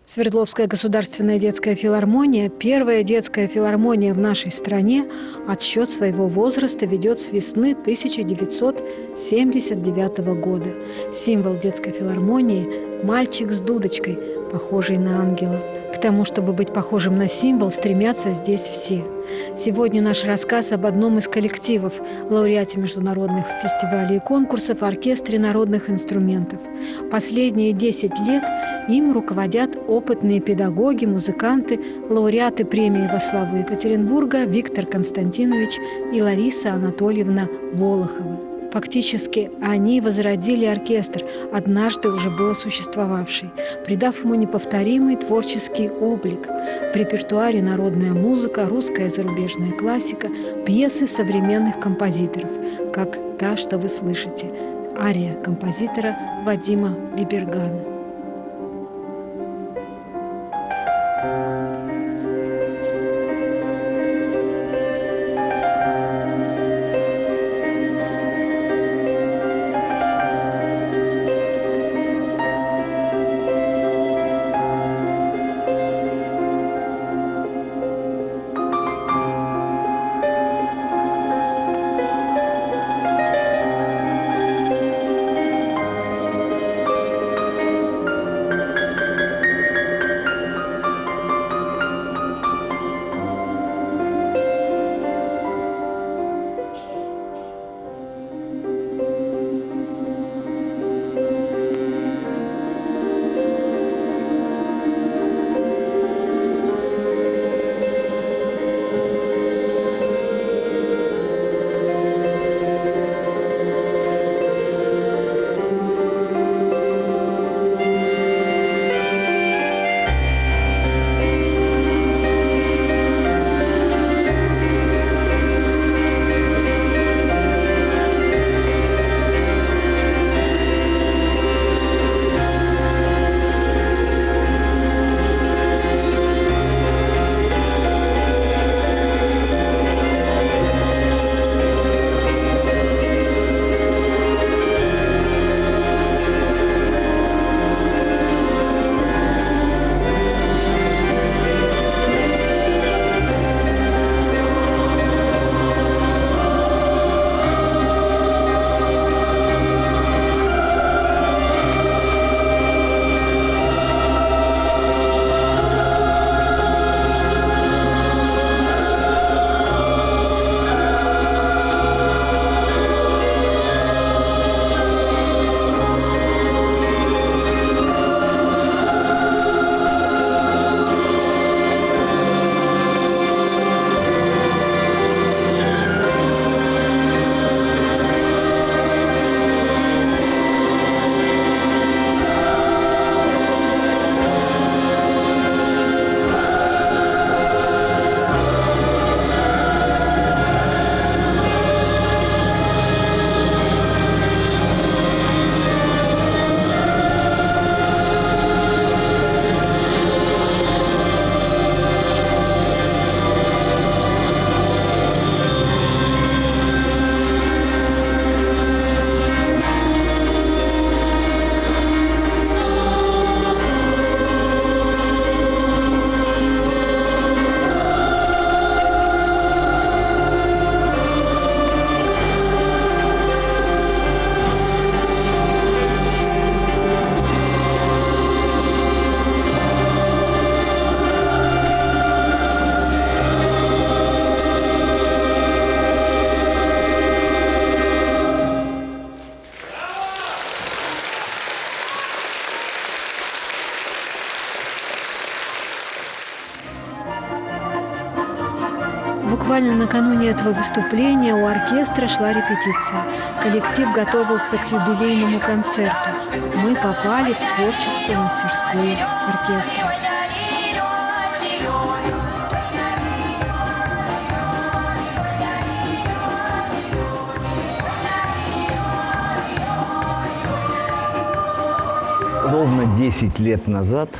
Свердловская государственная детская филармония, первая детская филармония в нашей стране, отсчет своего возраста ведет с весны 1979 года. Символ детской филармонии – мальчик с дудочкой, похожий на ангела. К тому, чтобы быть похожим на символ, стремятся здесь все. Сегодня наш рассказ об одном из коллективов, лауреате международных фестивалей и конкурсов, оркестре народных инструментов. Последние 10 лет им руководят опытные педагоги, музыканты, лауреаты премии во славу Екатеринбурга Виктор Константинович и Лариса Анатольевна Волоховы. Фактически, они возродили оркестр, однажды уже было существовавший, придав ему неповторимый творческий облик. В репертуаре народная музыка, русская и зарубежная классика, пьесы современных композиторов, как та, что вы слышите, ария композитора Вадима Бибергана. Буквально накануне этого выступления у оркестра шла репетиция. Коллектив готовился к юбилейному концерту. Мы попали в творческую мастерскую оркестра. Ровно 10 лет назад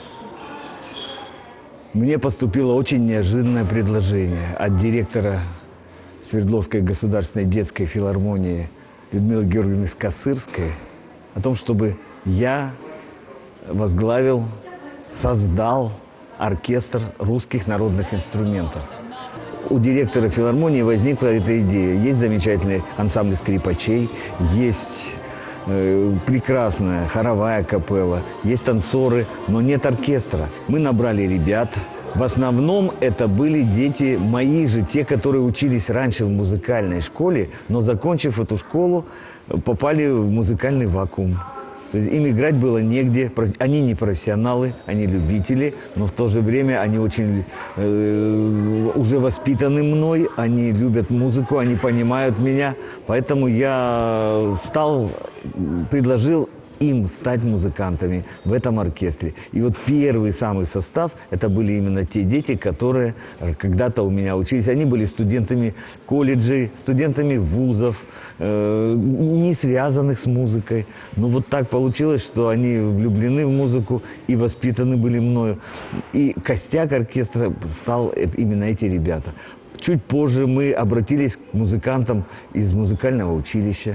мне поступило очень неожиданное предложение от директора Свердловской государственной детской филармонии Людмилы Георгиевны Скосырской о том, чтобы я возглавил создал оркестр русских народных инструментов. У директора филармонии возникла эта идея. Есть замечательный ансамбль скрипачей, есть прекрасная хоровая капелла, есть танцоры, но нет оркестра. Мы набрали ребят. В основном это были дети мои же, те, которые учились раньше в музыкальной школе, но, закончив эту школу, попали в музыкальный вакуум. То есть им играть было негде. Они не профессионалы, они любители, но в то же время они очень уже воспитаны мной, они любят музыку, они понимают меня. Поэтому я предложил им стать музыкантами в этом оркестре. И вот первый самый состав, это были именно те дети, которые когда-то у меня учились. Они были студентами колледжей, студентами вузов, не связанных с музыкой. Но вот так получилось, что они влюблены в музыку и воспитаны были мною. И костяк оркестра стал именно эти ребята. Чуть позже мы обратились к музыкантам из музыкального училища.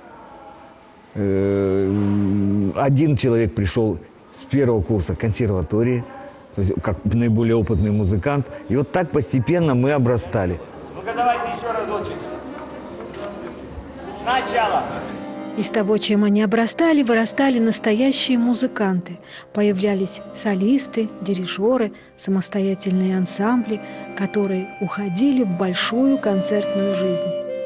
Один человек пришел с первого курса консерватории, то есть как наиболее опытный музыкант. И вот так постепенно мы обрастали. Ну-ка давайте еще разочек. Сначала. Из того, чем они обрастали, вырастали настоящие музыканты. Появлялись солисты, дирижеры, самостоятельные ансамбли, которые уходили в большую концертную жизнь.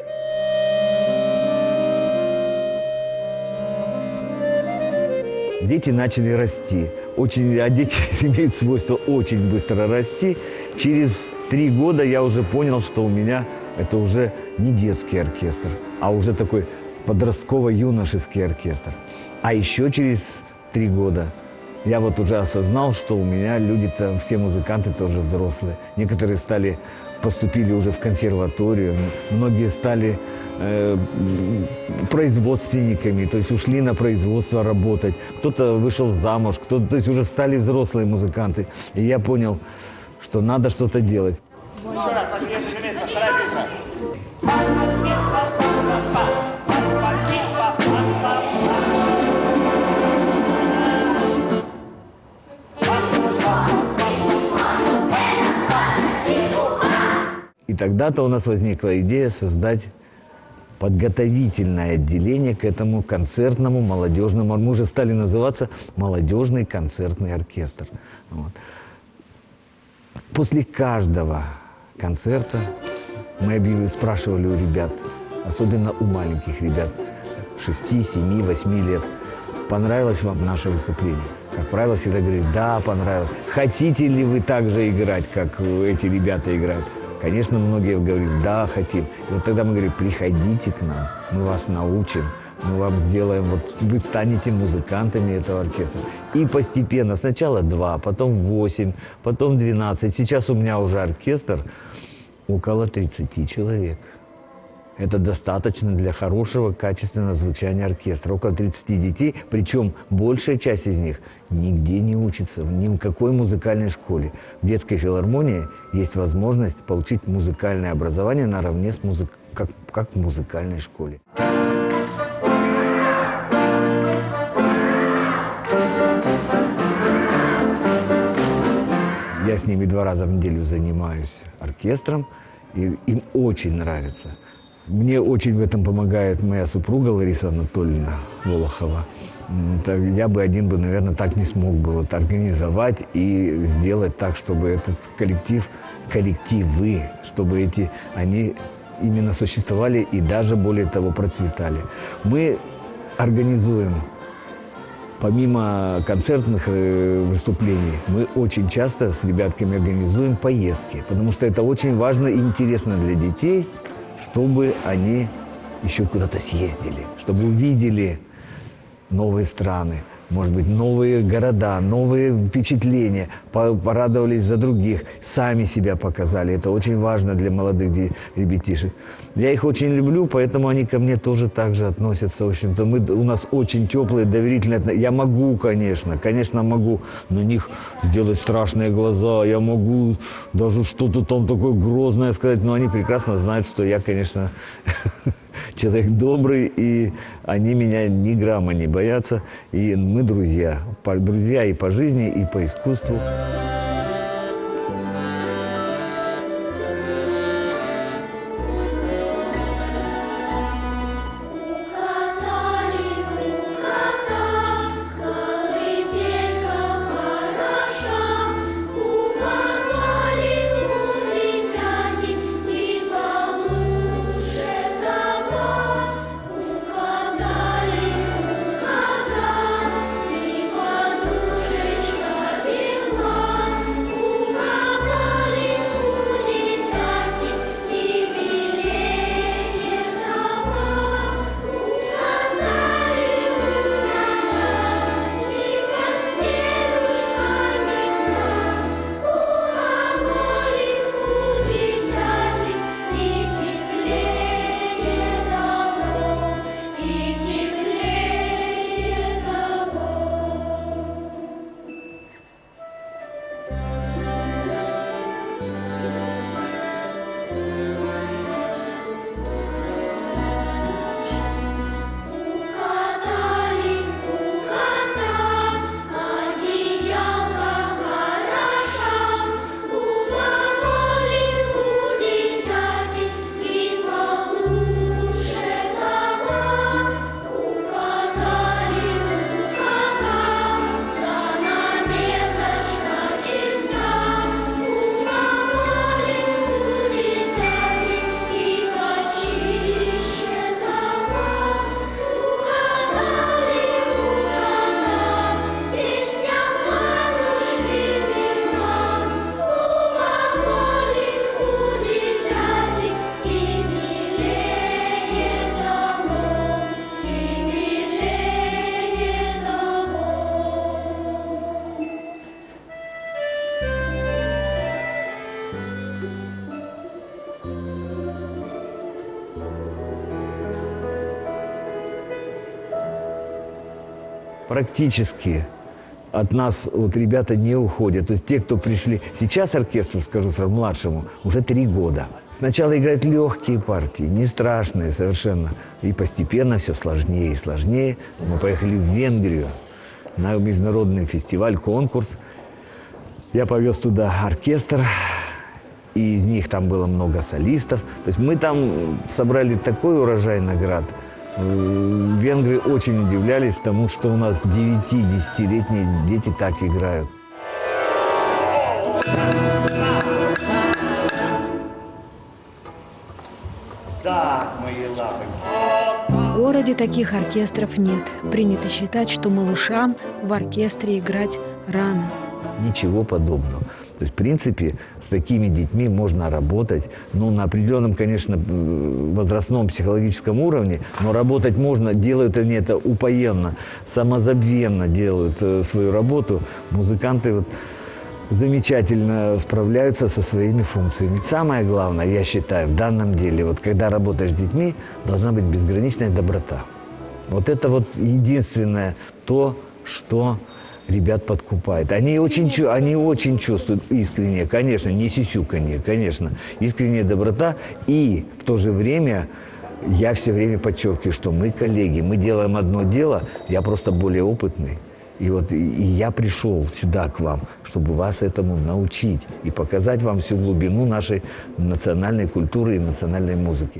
Дети начали расти. А дети имеют свойство очень быстро расти. Через 3 года я уже понял, что у меня это уже не детский оркестр, а уже такой подростково-юношеский оркестр. А еще через 3 года я вот уже осознал, что у меня люди-то, все музыканты тоже взрослые. Некоторые поступили уже в консерваторию, многие стали производственниками, то есть ушли на производство работать. Кто-то вышел замуж, то есть уже стали взрослые музыканты. И я понял, что надо что-то делать. Еще раз, пошли, это же место, вторая цифра. И тогда-то у нас возникла идея создать подготовительное отделение к этому концертному молодежному. Мы уже стали называться «Молодежный концертный оркестр». Вот. После каждого концерта мы спрашивали у ребят, особенно у маленьких ребят, 6, 7, 8 лет, понравилось вам наше выступление? Как правило, всегда говорили: да, понравилось. Хотите ли вы так же играть, как эти ребята играют? Конечно, многие говорят: да, хотим. И вот тогда мы говорим: приходите к нам, мы вас научим, мы вам сделаем, вот вы станете музыкантами этого оркестра. И постепенно, сначала 2, потом 8, потом 12. Сейчас у меня уже оркестр около 30 человек. Это достаточно для хорошего, качественного звучания оркестра. Около 30 детей, причем большая часть из них нигде не учится, ни в какой музыкальной школе. В детской филармонии есть возможность получить музыкальное образование наравне с как в музыкальной школе. Я с ними 2 раза в неделю занимаюсь оркестром, и им очень нравится. Мне очень в этом помогает моя супруга Лариса Анатольевна Волохова. Я бы один, наверное, так не смог бы организовать и сделать так, чтобы этот коллективы, чтобы они именно существовали и даже, более того, процветали. Мы организуем, помимо концертных выступлений, мы очень часто с ребятками организуем поездки, потому что это очень важно и интересно для детей, чтобы они еще куда-то съездили, чтобы увидели новые страны, может быть, новые города, новые впечатления, порадовались за других, сами себя показали. Это очень важно для молодых ребятишек. Я их очень люблю, поэтому они ко мне тоже так же относятся. В общем-то, у нас очень теплые, доверительные отношения. Я могу, конечно могу на них сделать страшные глаза, я могу даже что-то там такое грозное сказать, но они прекрасно знают, что я, конечно, человек добрый, и они меня ни грамма не боятся. И мы друзья. Друзья и по жизни, и по искусству. Практически от нас вот ребята не уходят. То есть те, кто пришли сейчас оркестру, скажу сразу, младшему, уже 3 года. Сначала играют легкие партии, не страшные совершенно. И постепенно все сложнее и сложнее. Мы поехали в Венгрию на международный фестиваль, конкурс. Я повез туда оркестр, и из них там было много солистов. То есть мы там собрали такой урожай наград. Венгры очень удивлялись тому, что у нас 9-10-летние дети так играют. Так, мои лапы. В городе таких оркестров нет. Принято считать, что малышам в оркестре играть рано. Ничего подобного. То есть, в принципе, с такими детьми можно работать, ну, на определенном, конечно, возрастном психологическом уровне, но работать можно, делают они это упоенно, самозабвенно делают свою работу. Музыканты вот замечательно справляются со своими функциями. Самое главное, я считаю, в данном деле, вот когда работаешь с детьми, должна быть безграничная доброта. Вот это вот единственное то, что ребят подкупает. Они очень чувствуют искренне, конечно, не сисюканье, конечно, искренняя доброта. И в то же время я все время подчеркиваю, что мы коллеги, мы делаем одно дело, я просто более опытный. И вот и я пришел сюда к вам, чтобы вас этому научить и показать вам всю глубину нашей национальной культуры и национальной музыки.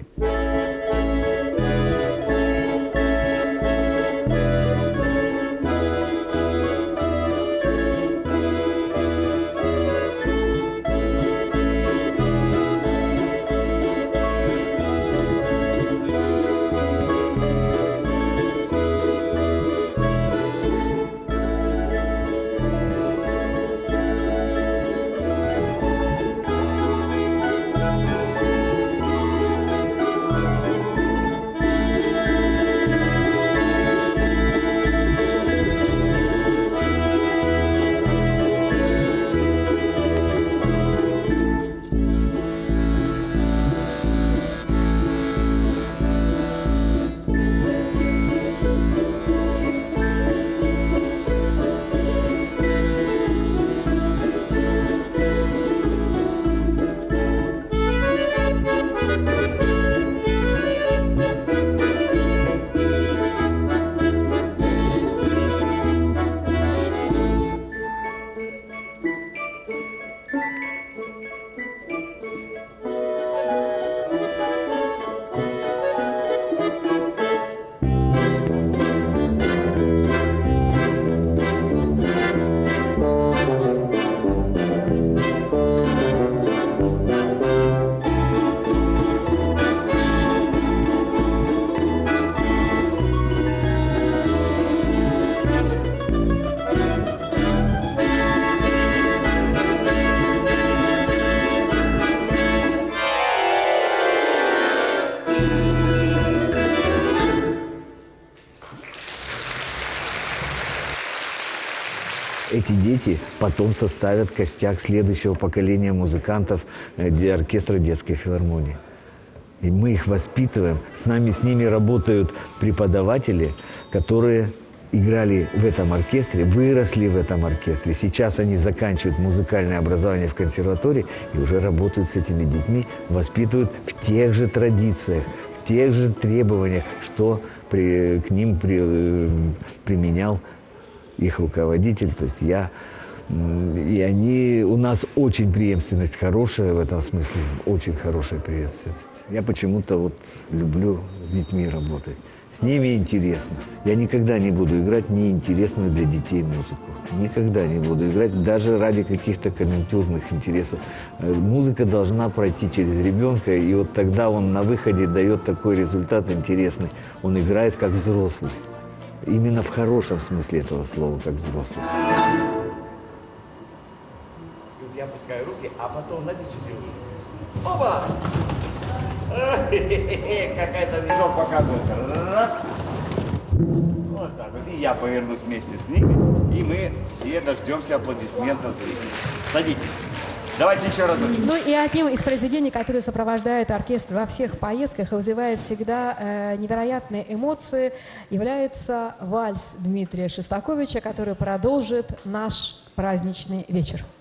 Эти дети потом составят костяк следующего поколения музыкантов оркестра детской филармонии. И мы их воспитываем. С ними работают преподаватели, которые играли в этом оркестре, выросли в этом оркестре. Сейчас они заканчивают музыкальное образование в консерватории и уже работают с этими детьми, воспитывают в тех же традициях, в тех же требованиях, что к ним применял их руководитель, то есть я. И у нас очень преемственность хорошая в этом смысле, очень хорошая преемственность. Я почему-то вот люблю с детьми работать. С ними интересно. Я никогда не буду играть неинтересную для детей музыку. Никогда не буду играть, даже ради каких-то конъюнктурных интересов. Музыка должна пройти через ребенка, и вот тогда он на выходе дает такой результат интересный. Он играет как взрослый. Именно в хорошем смысле этого слова, как взрослый. Я опускаю руки, а потом, знаете, что делаю? Опа! Какая-то движок показывает. Раз. Вот так вот. И я повернусь вместе с ними. И мы все дождемся аплодисментов зрителей. Садитесь. Давайте еще разочек. Ну и одним из произведений, которые сопровождают оркестр во всех поездках и вызывает всегда невероятные эмоции, является вальс Дмитрия Шостаковича, который продолжит наш праздничный вечер.